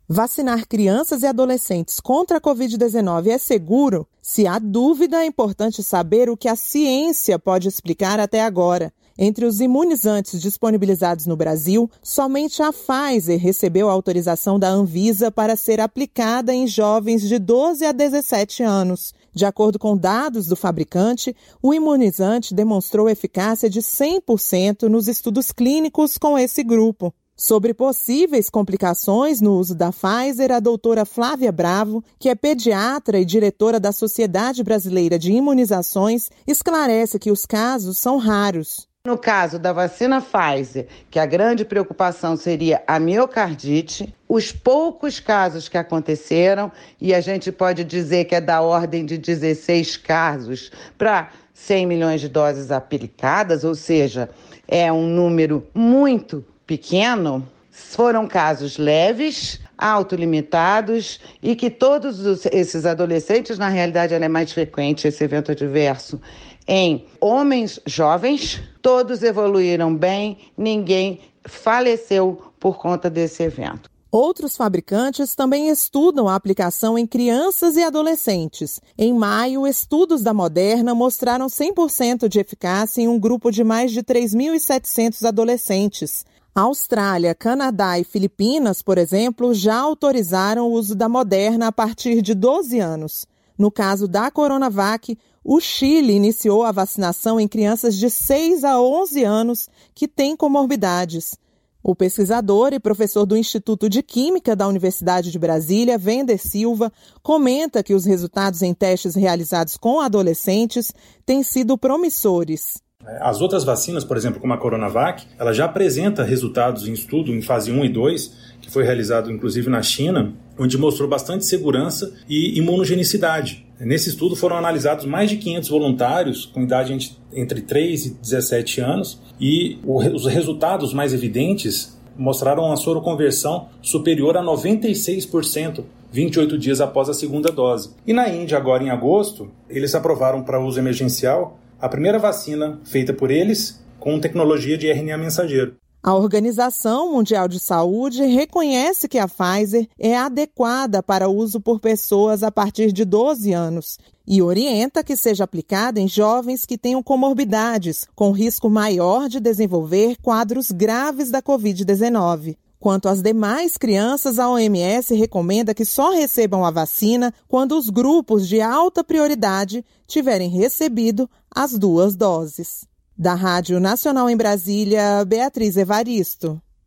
Vacinar crianças e adolescentes contra a Covid-19 é seguro? Se há dúvida, é importante saber o que a ciência pode explicar até agora. Entre os imunizantes disponibilizados no Brasil, somente a Pfizer recebeu a autorização da Anvisa para ser aplicada em jovens de 12 a 17 anos. De acordo com dados do fabricante, o imunizante demonstrou eficácia de 100% nos estudos clínicos com esse grupo. Sobre possíveis complicações no uso da Pfizer, a doutora Flávia Bravo, que é pediatra e diretora da Sociedade Brasileira de Imunizações, esclarece que os casos são raros. No caso da vacina Pfizer, que a grande preocupação seria a miocardite, os poucos casos que aconteceram, e a gente pode dizer que é da ordem de 16 casos para 100 milhões de doses aplicadas, ou seja, é um número muito pequeno, foram casos leves, autolimitados e que todos esses adolescentes, na realidade é mais frequente esse evento adverso, em homens jovens, todos evoluíram bem, ninguém faleceu por conta desse evento. Outros fabricantes também estudam a aplicação em crianças e adolescentes. Em maio, estudos da Moderna mostraram 100% de eficácia em um grupo de mais de 3.700 adolescentes. A Austrália, Canadá e Filipinas, por exemplo, já autorizaram o uso da Moderna a partir de 12 anos. No caso da Coronavac, o Chile iniciou a vacinação em crianças de 6 a 11 anos que têm comorbidades. O pesquisador e professor do Instituto de Química da Universidade de Brasília, Wender Silva, comenta que os resultados em testes realizados com adolescentes têm sido promissores. As outras vacinas, por exemplo, como a Coronavac, ela já apresenta resultados em estudo em fase 1 e 2, que foi realizado inclusive na China, onde mostrou bastante segurança e imunogenicidade. Nesse estudo foram analisados mais de 500 voluntários com idade entre 3 e 17 anos e os resultados mais evidentes mostraram uma soroconversão superior a 96%, 28 dias após a segunda dose. E na Índia, agora em agosto, eles aprovaram para uso emergencial a primeira vacina feita por eles com tecnologia de RNA mensageiro. A Organização Mundial de Saúde reconhece que a Pfizer é adequada para uso por pessoas a partir de 12 anos e orienta que seja aplicada em jovens que tenham comorbidades, com risco maior de desenvolver quadros graves da Covid-19. Quanto às demais crianças, a OMS recomenda que só recebam a vacina quando os grupos de alta prioridade tiverem recebido as 2 doses. Da Rádio Nacional em Brasília, Beatriz Evaristo.